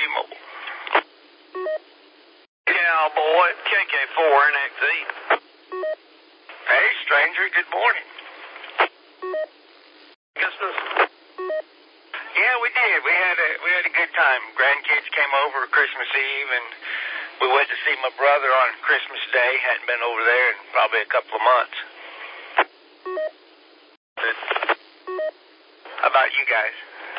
T-Mobile. Cowboy, KK4NXE. Hey, stranger, good morning. Christmas? Yeah, we did. We had a good time. Grandkids came over Christmas Eve, and we went to see my brother on Christmas Day. Hadn't been over there in probably a couple of months. How about you guys?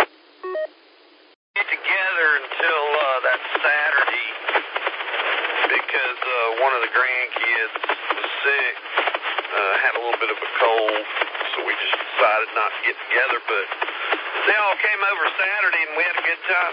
Get together until that Saturday because one of the grandkids was sick, had a little bit of a cold, so we just decided not to get together, but they all came over Saturday and we had a good time.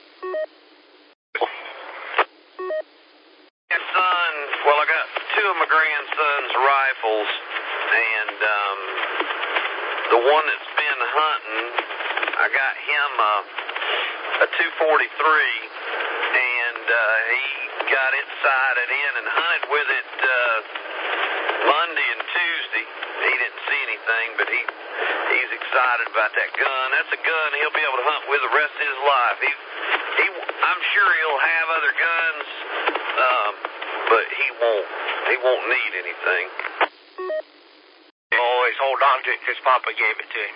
I got two of my grandson's rifles, and the one that's been hunting, I got him a 243, and he got it sighted in and hunted with it Monday and Tuesday. He didn't see anything, but he's excited about that gun. That's a gun he'll be able to hunt with the rest of his life. I'm sure he'll have other guns, but he won't need anything. He'll always hold on to it because Papa gave it to him.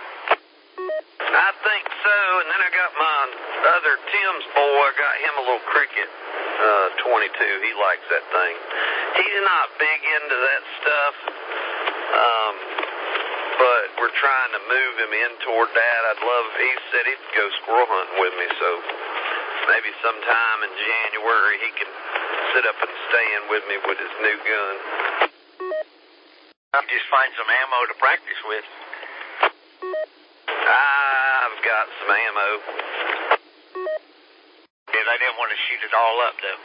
I think so, and then I got my other Tim's boy, I got him a little Cricket 22. He likes that thing. He's not big into that stuff, but we're trying to move him in toward that. He said he'd go squirrel hunting with me, so maybe sometime in January he can sit up and stand with me with his new gun. I'll just find some ammo to practice with. I've got some ammo. I didn't want to shoot it all up, though.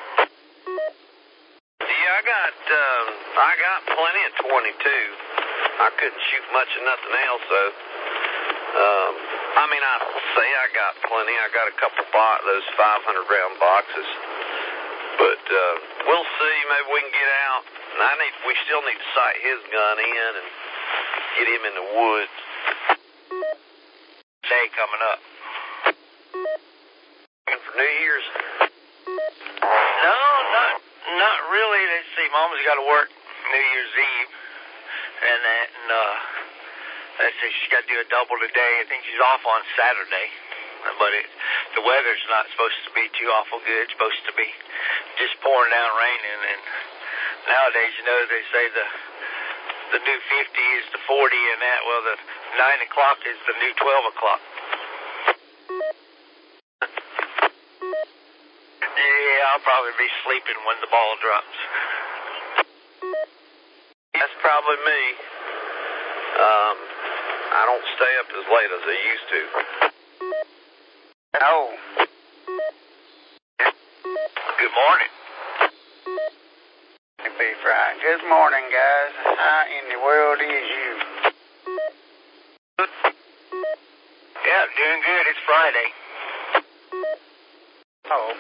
Yeah, I got plenty of 22. I couldn't shoot much of nothing else, so I say I got plenty. I got a couple those 500 round boxes, but we'll see. Maybe we can get out. And we still need to sight his gun in and get him in the woods. Day coming up. For New Year's? No, not really. Let's see. Mama's got to work New Year's Eve, and let's see. She's got to do a double today. I think she's off on Saturday, but the weather's not supposed to be too awful good. It's supposed to be just pouring down raining, and nowadays, they say the new 50 is the 40 and that. Well, the 9 o'clock is the new 12 o'clock. Yeah, I'll probably be sleeping when the ball drops. That's probably me. I don't stay up as late as I used to. Oh. Good morning. Good morning, guys. How in the world is you? Yeah, doing good. It's Friday. Oh.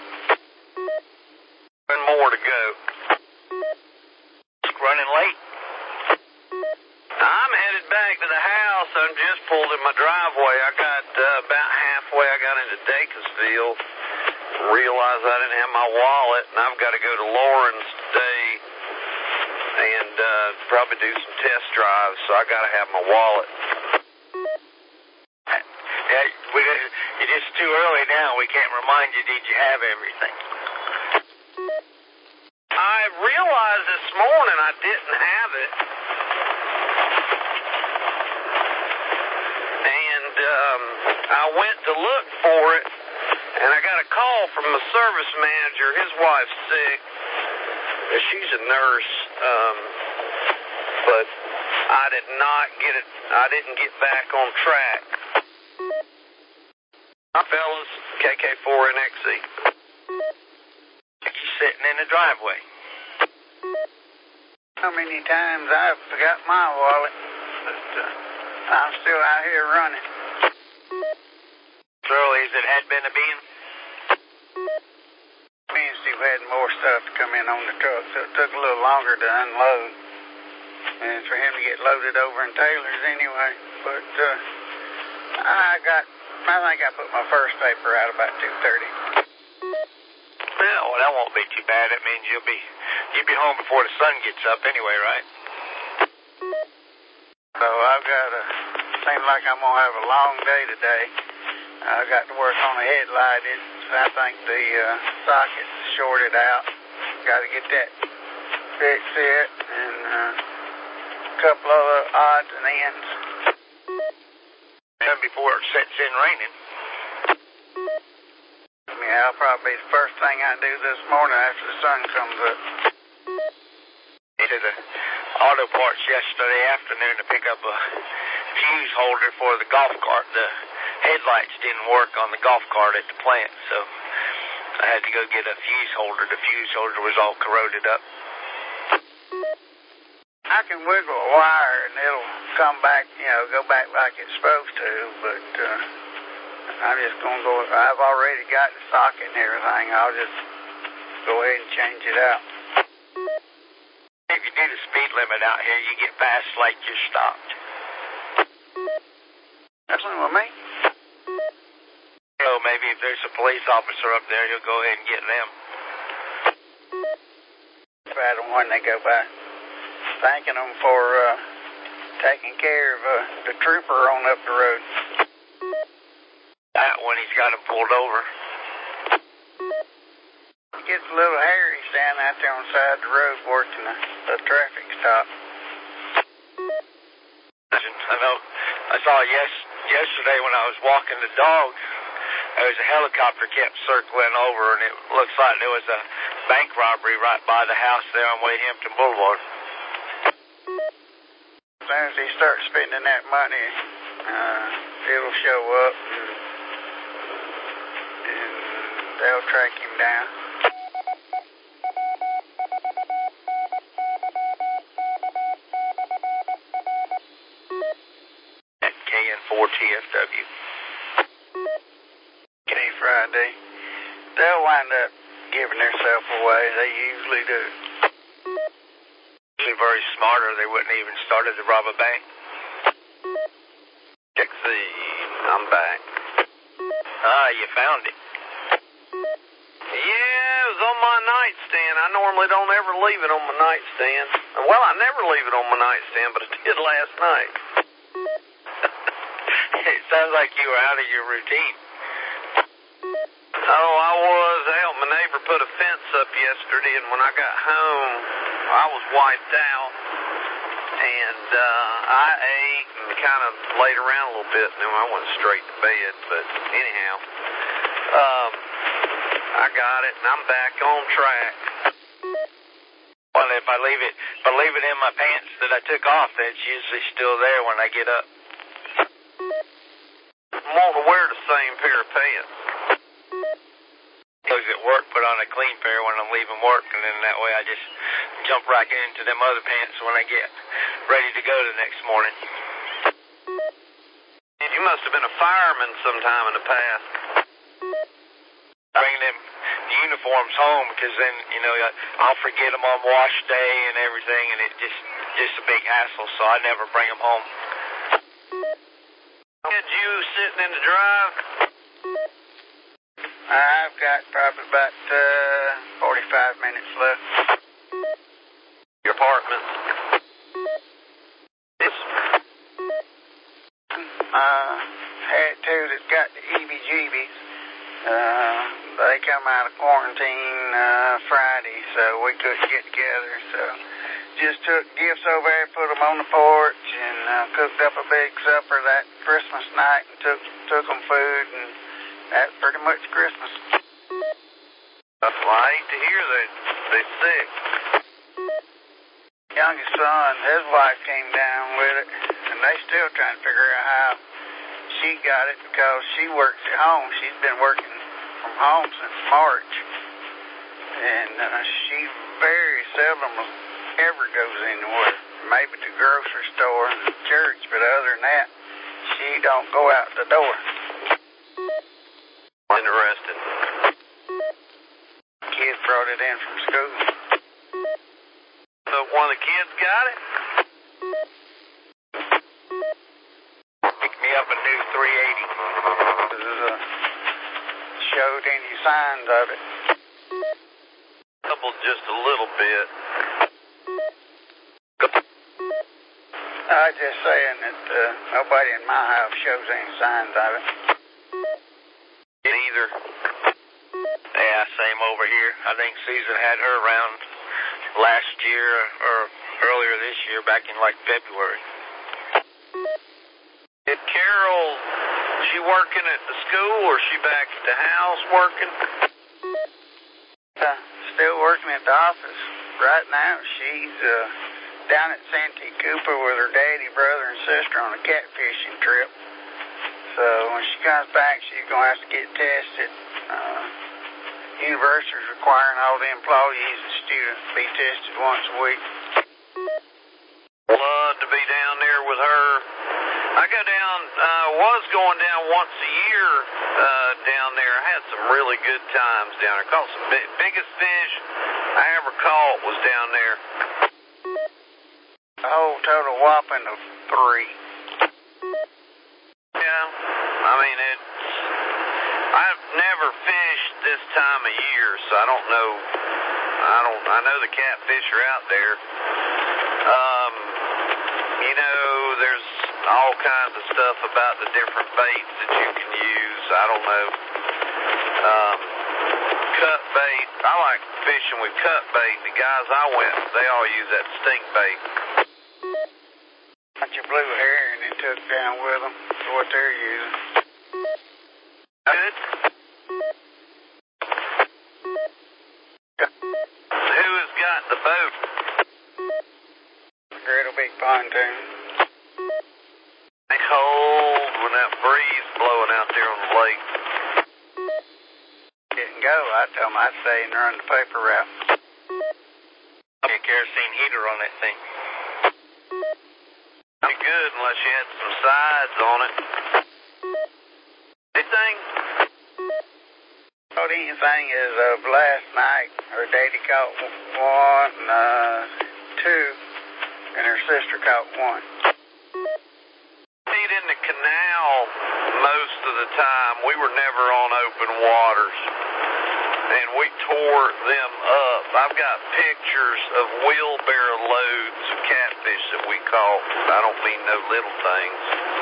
And more to go. Running late. I'm headed back to the house. I'm just pulled in my driveway. I got about halfway. I got into Dacusville. Realized I didn't have my wallet, and I've got to go to Lawrence today and probably do some test drives, so I got to have my wallet. Yeah, it is too early now. We can't remind you, did you have everything? I realized this morning I didn't have it. And I went to look for it, and I got a call from the service manager. His wife's sick. She's a nurse, but I did not get it. I didn't get back on track. Fellas, KK4NXE. She's sitting in the driveway. How many times I've forgot my wallet, but I'm still out here running. As early as it had been a being? Me and Steve had more stuff to come in on the truck, so it took a little longer to unload. And for him to get loaded over in Taylor's anyway. But I got I think I put my first paper out about 2:30. Yeah, well, that won't be too bad. That means you'll be home before the sun gets up anyway, right? So I've got seems like I'm gonna have a long day today. I got to work on the headlight. I think the socket's shorted out. Got to get that fixed it, and a couple other odds and ends. And before it sets in raining. Yeah, I'll probably be the first thing I do this morning after the sun comes up. To the auto parts yesterday afternoon to pick up a fuse holder for the golf cart. The headlights didn't work on the golf cart at the plant, so I had to go get a fuse holder. The fuse holder was all corroded up. I can wiggle a wire and it'll come back, go back like it's supposed to, but I'm just going to go, I've already got the socket and everything. I'll just go ahead and change it out. If you do the speed limit out here, you get past like you're stopped. That's fine with me. So maybe if there's a police officer up there, he'll go ahead and get them. I don't want they go by. Thanking them for taking care of the trooper on up the road. That one, he's got him pulled over. It gets a little hairy standing out there on the side of the road working a traffic stop. I know. I saw yesterday when I was walking the dog, there was a helicopter kept circling over, and it looks like there was a bank robbery right by the house there on Wade Hampton Boulevard. As soon as he starts spending that money, it'll show up, and they'll track him down. At KN4TFW. Friday. They'll wind up giving themselves away. They usually do. Usually very smart, or they wouldn't even started to rob a bank. Let's see. I'm back. You found it. Yeah, it was on my nightstand. I normally don't ever leave it on my nightstand. Well, I never leave it on my nightstand, but I did last night. It sounds like you were out of your routine. Oh, I was. I helped my neighbor put a fence up yesterday, and when I got home, I was wiped out. And I ate and kind of laid around a little bit, and then I went straight to bed. But anyhow, I got it, and I'm back on track. Well, if I leave it in my pants that I took off, it's usually still there when I get up. I want to wear the same pair of pants. Those at work put on a clean pair when I'm leaving work, and then that way I just jump right into them other pants when I get ready to go the next morning. You must have been a fireman sometime in the past. Bring them uniforms home, because then, I'll forget them on wash day and everything, and it's just a big hassle, so I never bring them home. Had you sitting in the drive? I've got probably about 45 minutes left. Your apartment? Had two that's got the EBGBs. They come out of quarantine Friday, so we couldn't get together. So just took gifts over there, put them on the porch, and cooked up a big supper that Christmas night, and took them food, and that's pretty much Christmas. Well, I hate to hear that they're sick. Youngest son, his wife came down with it, and they still trying to figure out how she got it, because she works at home. She's been working from home since March, and she very seldom ever goes anywhere. Maybe to the grocery store and the church, but other than that, she don't go out the door. Interesting. Kids brought it in from school. So one of the kids got it? Picked me up a new 380. showed any signs of it. Doubled just a little bit. I was just saying that nobody in my house shows any signs of it. Neither. Yeah, same over here. I think Susan had her around last year or earlier this year, back in like February. Did Carol, she working at the school or she back at the house working? Still working at the office. Right now, she's down at Santee Cooper with her daddy, brother, and sister on a catfishing trip. So when she comes back, she's going to have to get tested. University's requiring all the employees and students to be tested once a week. Love to be down there with her. I go down, was going down once a year down there. I had some really good times down there. Caught some biggest fish I ever caught was down there. A whole total whopping of 3. Yeah, I mean, I've never fished this time of year, so I don't know. I know the catfish are out there. You know, there's all kinds of stuff about the different baits that you can use. I don't know. Cut bait. I like fishing with cut bait. The guys I went, they all use that stink bait. Bunch of blue herring they took down with them. That's what they're using. Good. Who has got the boat? Great big pontoon. Cold when that breeze blowing out there on the lake. Didn't go. I told them I'd stay and run the paper route. Be a kerosene heater on that thing. Be good unless you had some sides on it. Anything? The only thing is last night her daddy caught 1, 2, and her sister caught 1. Stayed in the canal most of the time. We were never on open waters, and we tore them up. I've got pictures of wheelbarrow loads of catfish that we caught. I don't mean no little things.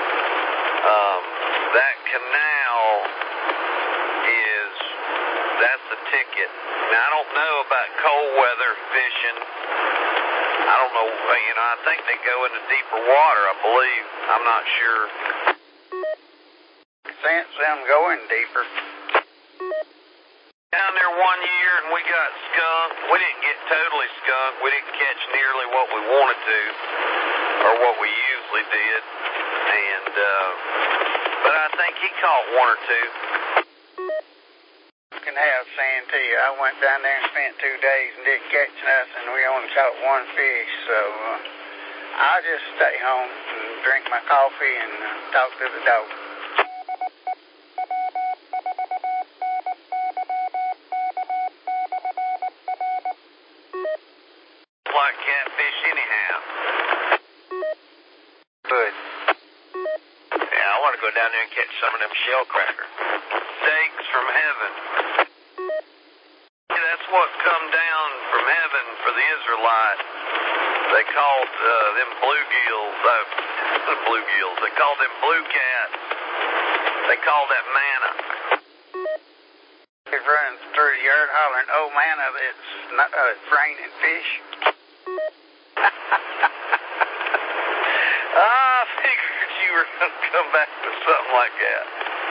That canal that's the ticket. Now, I don't know about cold weather fishing. I don't know, I think they go into deeper water, I believe. I'm not sure. Sense them going deeper. Down there one year and we got skunk. We didn't get totally skunk. We didn't catch nearly what we wanted to, or what we usually did. And, but I think he caught 1 or 2. Can have Santee. I went down there and spent 2 days and didn't catch nothing. We only caught 1 fish, so I'll just stay home and drink my coffee and talk to the dog. Like catfish anyhow. Good. Yeah, I want to go down there and catch some of them shell crackers. Steaks from heaven. Yeah, that's what come down from heaven for the Israelites. They called them bluegills, they called them blue cats. They called that manna. They're running through the yard hollering, "Oh, manna, it's raining fish." I figured you were going to come back with something like that.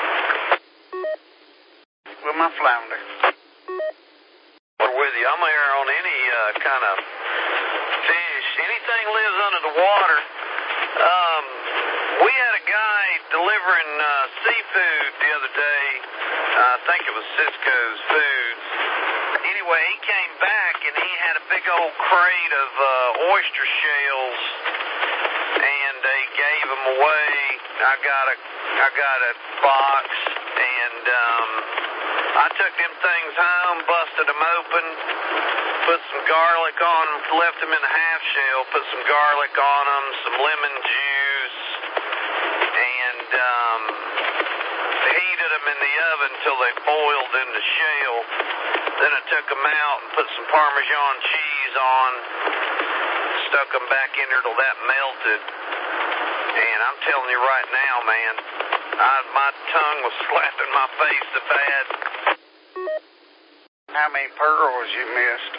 With my flounder. We're with you. I'm here on any kind of fish. Anything lives under the water. We had a guy delivering seafood the other day. I think it was Cisco's Foods. Anyway, he came back and he had a big old crate of oyster shells, and they gave them away. I got a box, and I took them things home, busted them open, put some garlic on them, left them in a half shell, put some garlic on them, some lemon juice, and heated them in the oven until they boiled in the shell. Then I took them out and put some Parmesan cheese on, stuck them back in there till that melted. And I'm telling you right now, man, my tongue was slapping my face so bad. How many pearls you missed?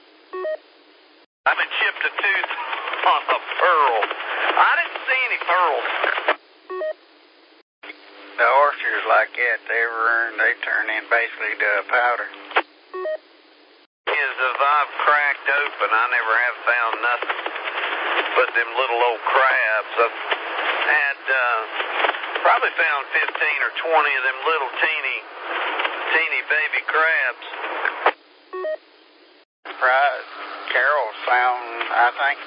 I been chipped a tooth on a pearl. I didn't see any pearls. The oysters like that, they turn in basically to a powder. Is if I've cracked open, I never have found nothing but them little old crabs. I've had probably found 15 or 20 of them little teeny baby crabs. Carol found, I think,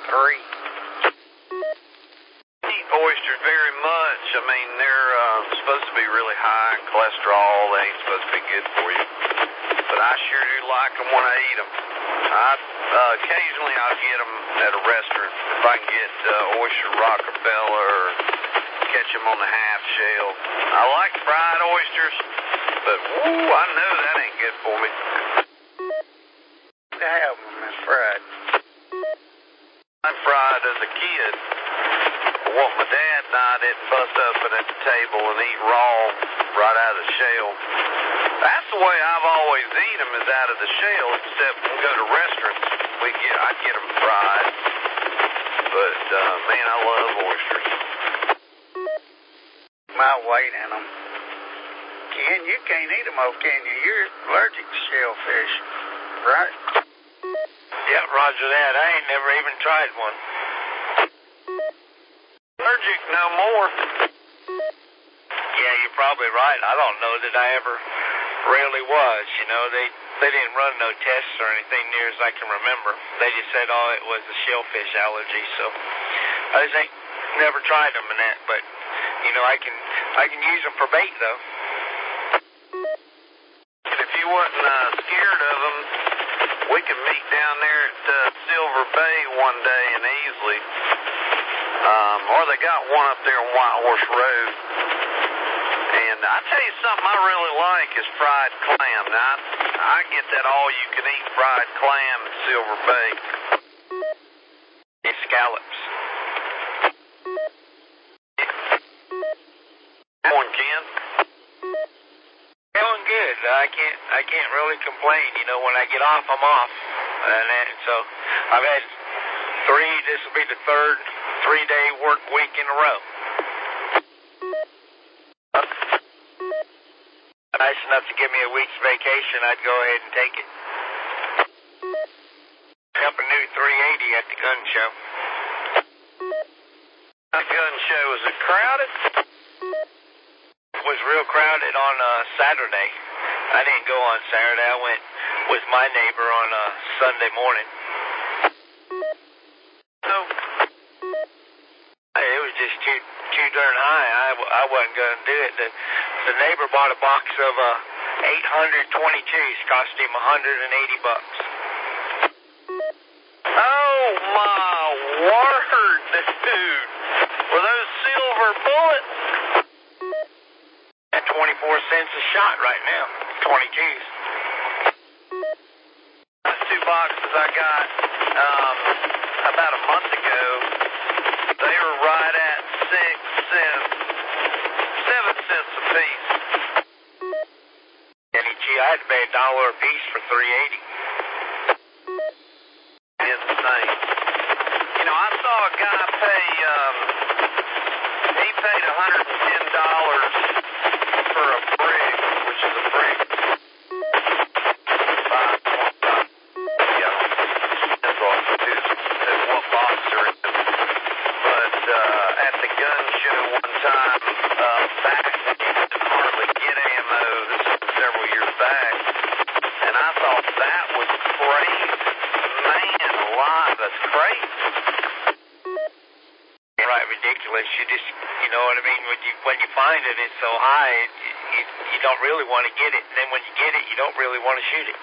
3. Eat oysters very much. I mean, they're supposed to be really high in cholesterol. They ain't supposed to be good for you. But I sure do like them when I eat them. Occasionally I'll get them at a restaurant. If I can get oyster Rockefeller or catch them on the half shell. I like fried oysters, but woo, I know that ain't good for me. To have them as fried. I fried as a kid. What my dad and I didn't bust open at the table and eat raw right out of the shell. That's the way I've always eaten them, is out of the shell, except when we go to restaurants, I'd get them fried. But, man, I love oysters. My weight in them. Ken, you can't eat them, can you? You're allergic to shellfish, right? Yeah, roger that. I ain't never even tried one. Allergic no more. Yeah, you're probably right. I don't know that I ever really was. You know, they didn't run no tests or anything near as I can remember. They just said, oh, it was a shellfish allergy. So I just ain't never tried them and that. But you know, I can use them for bait though. If you wasn't scared of them, we can meet down there at Silver Bay one day in Easley. Or they got one up there on White Horse Road. And I tell you something I really like is fried clam. Now, I get that all-you-can-eat fried clam at Silver Bay. And scallops. Going, Ken? Going good. I can't really complain. You know, when I get off, I'm off. And so I've had this will be the third 3-day work week in a row. Nice enough to give me a week's vacation, I'd go ahead and take it. Up a new 380 at the gun show. The gun show, is it crowded? It was real crowded on Saturday. I didn't go on Saturday. I went with my neighbor on Sunday morning. So it was just too darn high. I wasn't going to do it. The neighbor bought a box of 822s, cost him $180. Oh my word, dude! Were those silver bullets? At 24 cents a shot right now. 22s. Those 2 boxes I got about a month ago, they were right at 6 cents, 7 cents a piece. And I had to pay $1 a piece for 380. Insane. You know, I saw a guy pay, he paid $110 for a brig, which is a brig. What box they're in. But at the gun show one time back, you could hardly get ammo. This was several years back. And I thought that was crazy. Man alive, that's crazy. Right, ridiculous. You know what I mean? When you find it, it's so high, you don't really want to get it. And then when you get it, you don't really want to shoot it.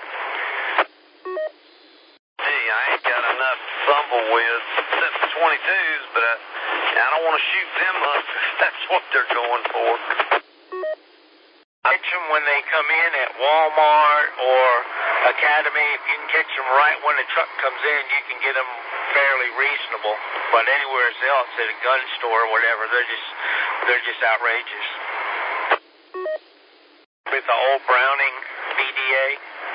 I ain't got enough Bumblewidths except for 22s, but I don't want to shoot them up if that's what they're going for. I catch them when they come in at Walmart or Academy, if you can catch them right when the truck comes in, you can get them fairly reasonable. But anywhere else, at a gun store or whatever, they're just outrageous. With the old Browning BDA.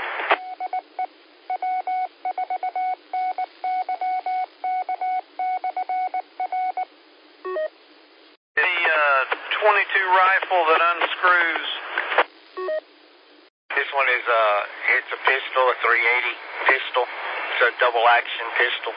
The 22 rifle that unscrews. This one is it's a pistol, a 380 pistol. It's a double action pistol.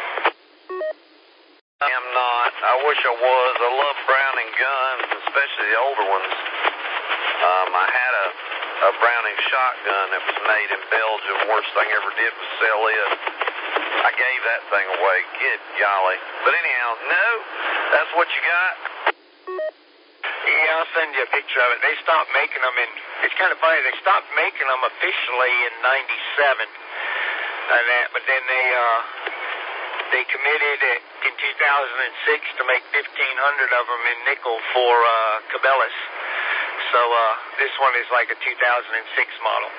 I am not. I wish I was. I love Browning guns, especially the older ones. I had a Browning shotgun that was made in Belgium. Worst thing I ever did was sell it. I gave that thing away. Good golly. But anyhow, no, that's what you got? Yeah, I'll send you a picture of it. They stopped making them it's kind of funny, they stopped making them officially in 97. But then they committed in 2006 to make 1,500 of them in nickel for Cabela's. So this one is like a 2006 model.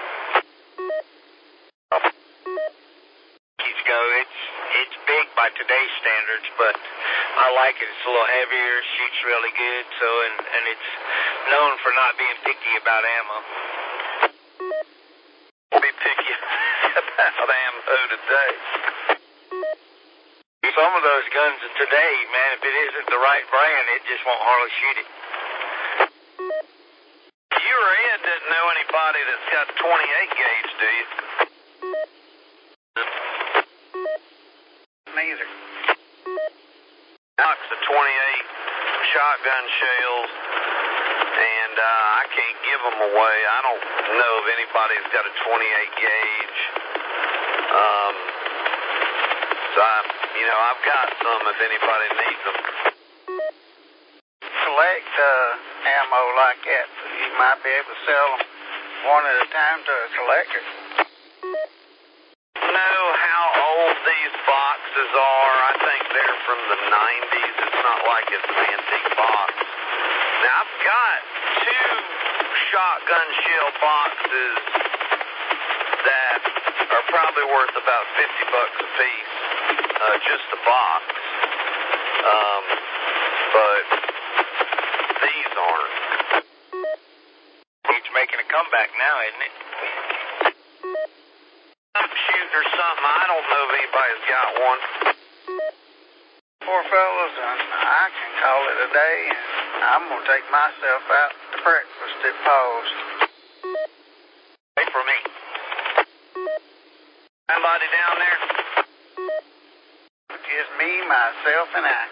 It's big by today's standards, but I like it. It's a little heavier, shoots really good, so and it's known for not being picky about ammo. Be picky about ammo today. Some of those guns today, man, if it isn't the right brand, it just won't hardly shoot it. You or Ed didn't know anybody that's got 28 gauge, do you? Neither. Knocks the 28 shotgun shells, and I can't give them away. I don't know if anybody's got a 28 gauge. So I've got some if anybody needs them. Collect ammo like that, so you might be able to sell them one at a time to a collector. Know how old these boxes are. I think they're from the 90s. It's not like it's an antique box. Now, I've got 2 shotgun shell boxes that are probably worth about $50 a piece, just the box. But these aren't. It's making a comeback now, isn't it? Shoot or something. I don't know if anybody's got one. Poor fellas, and I can call it a day, and I'm going to take myself out to breakfast at Paul's. Wait for me. Somebody down there? Just me, myself, and I.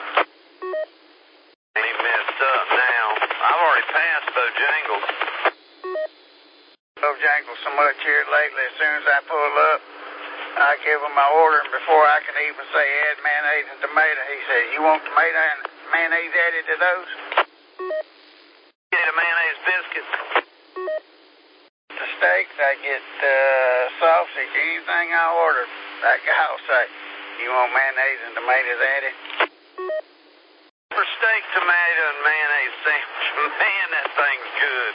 Ain't messed up now. I've already passed Bojangles. Bojangles so much here lately. As soon as I pull up, I give him my order, and before I can even say add mayonnaise and tomato, he says, "You want tomato and mayonnaise added to those?" Get a mayonnaise biscuit. The steaks, I get sausage, anything I order. That guy will say, "You want mayonnaise and tomatoes added?" For steak, tomato, and mayonnaise sandwich, man, that thing's good.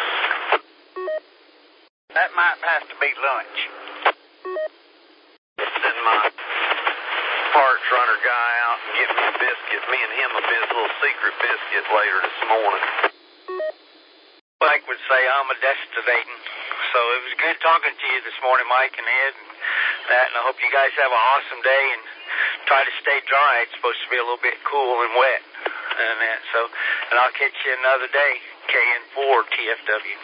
That might have to be lunch. Send my parts runner guy out and get me a biscuit. Me and him a little secret biscuit later this morning. Mike would say I'm a destinating. So it was good talking to you this morning, Mike and Ed, and that. And I hope you guys have an awesome day and try to stay dry. It's supposed to be a little bit cool and wet, and that. So, and I'll catch you another day. KN4 TFW.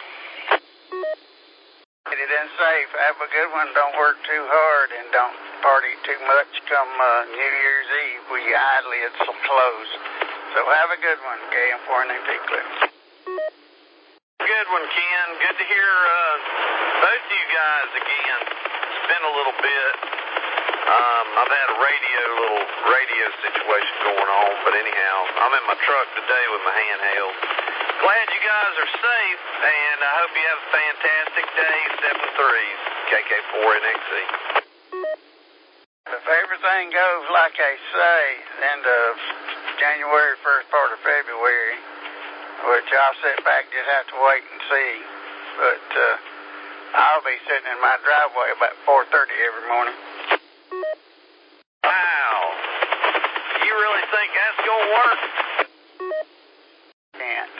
Get it in safe. Have a good one. Don't work too hard and don't party too much come New Year's Eve with your eyelids closed. So have a good one, KN4 and NT Clips. Good one, Ken. Good to hear both of you guys again. It's been a little bit. I've had a little radio situation going on, but anyhow, I'm in my truck today with my handheld. Glad you guys are safe, and I hope you have a fantastic day. 7-3, KK4NXC. If everything goes like they say, end of January, first part of February, which I'll sit back, just have to wait and see. But I'll be sitting in my driveway about 4:30 every morning. Wow. You really think that's going to work? Can't.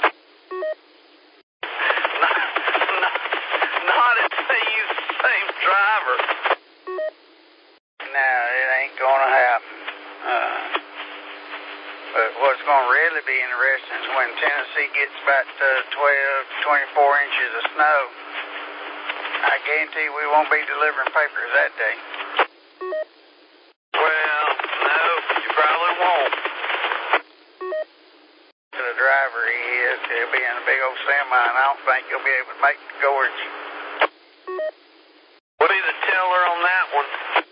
Not if they use the same driver. No, it ain't going to happen. But what's going to really be interesting is when Tennessee gets about 12, 24 inches of snow. I guarantee we won't be delivering papers that day. Well, no, you probably won't. The driver he is, he'll be in a big old semi, and I don't think he'll be able to make the gorge. What is the teller on that one?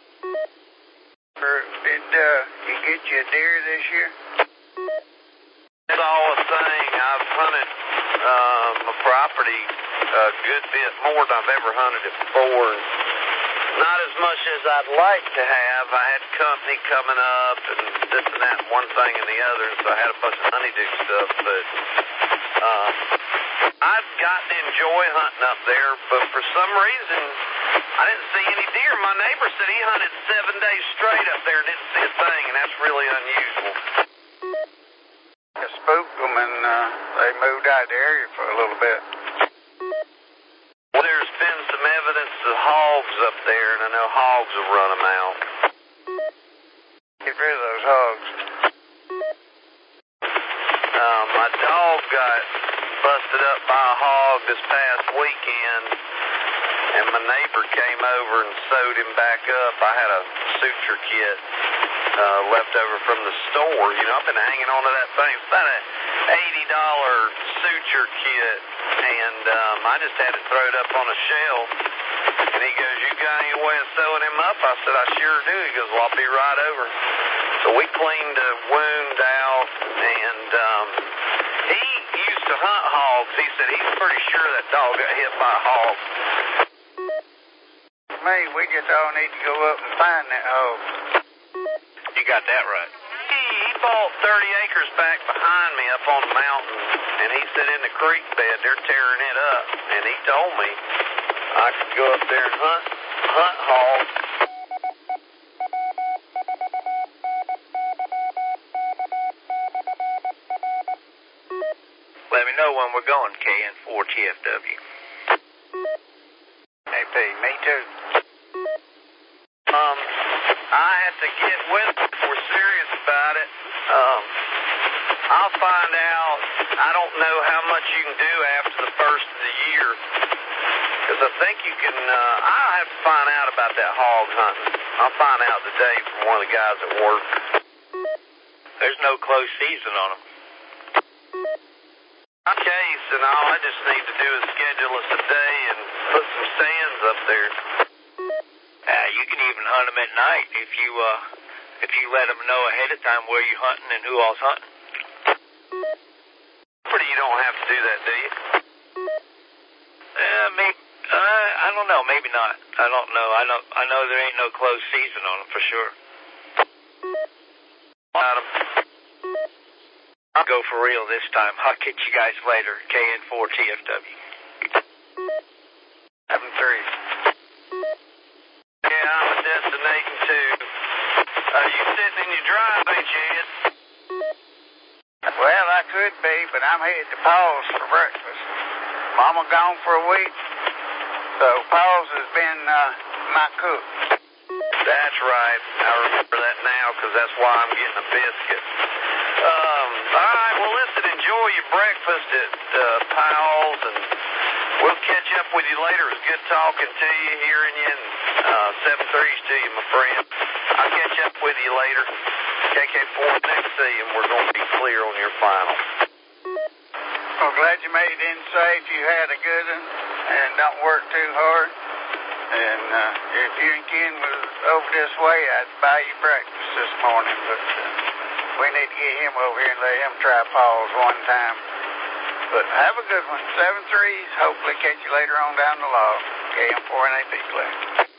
Did you get you a deer this year? It's all a thing. I've hunted my property a good bit more than I've ever hunted it before. Not as much as I'd like to have. I had company coming up and this and that, one thing and the other, so I had a bunch of honeydew stuff. But I've gotten to enjoy hunting up there, but for some reason, I didn't see any deer. My neighbor said he hunted 7 days straight up there and didn't see a thing, and that's really unusual. It spooked them, and they moved out of the area for a little bit. Well, there's been some evidence of hogs up there, and I know hogs will run them out. Get rid of those hogs. My dog got busted up by a hog this past weekend, and my neighbor came over and sewed him back up. I had a suture kit left over from the store. You know, I've been hanging on to that thing. It's about an $80 suture kit, and I just had to throw it up on a shelf. And he goes, "You got any way of sewing him up?" I said, "I sure do." He goes, "Well, I'll be right over." So we cleaned the wound out, and he used to hunt hogs. He said he's pretty sure that dog got hit by a hog. Me, we just all need to go up and find that hog. You got that right. He bought 30 acres back behind me up on the mountain, and he said in the creek bed, they're tearing it up. And he told me I could go up there and hunt hogs. Let me know when we're going, KN4TFW. AP, me too. I have to get with them if we're serious about it. I'll find out. I don't know how much you can do after the first of the year. Because I think you can, I'll have to find out about that hog hunting. I'll find out today from one of the guys at work. There's no close season on them. Case and all I just need to do is schedule us a day and put some stands up there. You can even hunt them at night if you let them know ahead of time where you're hunting and who all's hunting. Pretty, you don't have to do that, do you? Maybe. I don't know. Maybe not. I don't know. I know there ain't no closed season on them for sure. I'll go for real this time. I'll catch you guys later. KN4TFW. 7-3. Yeah, I'm a destinating too. You sitting in your drive, ain't you, Ed? Well, I could be, but I'm headed to Paul's for breakfast. Mama gone for a week, so Paul's has been my cook. That's right. I remember that now because that's why I'm getting a biscuit. All right, well, listen, enjoy your breakfast at Powell's, and we'll catch up with you later. It was good talking to you, hearing you, and 7-3s to you, my friend. I'll catch up with you later. KK4 next to you, and we're going to be clear on your final. Well, glad you made it in safe. You had a good one, and don't work too hard. And if you and Ken was over this way, I'd buy you breakfast this morning, but we need to get him over here and let him try Paul's one time. But have a good one. 7-3s. Hopefully catch you later on down the log. KM4 and AP Clear.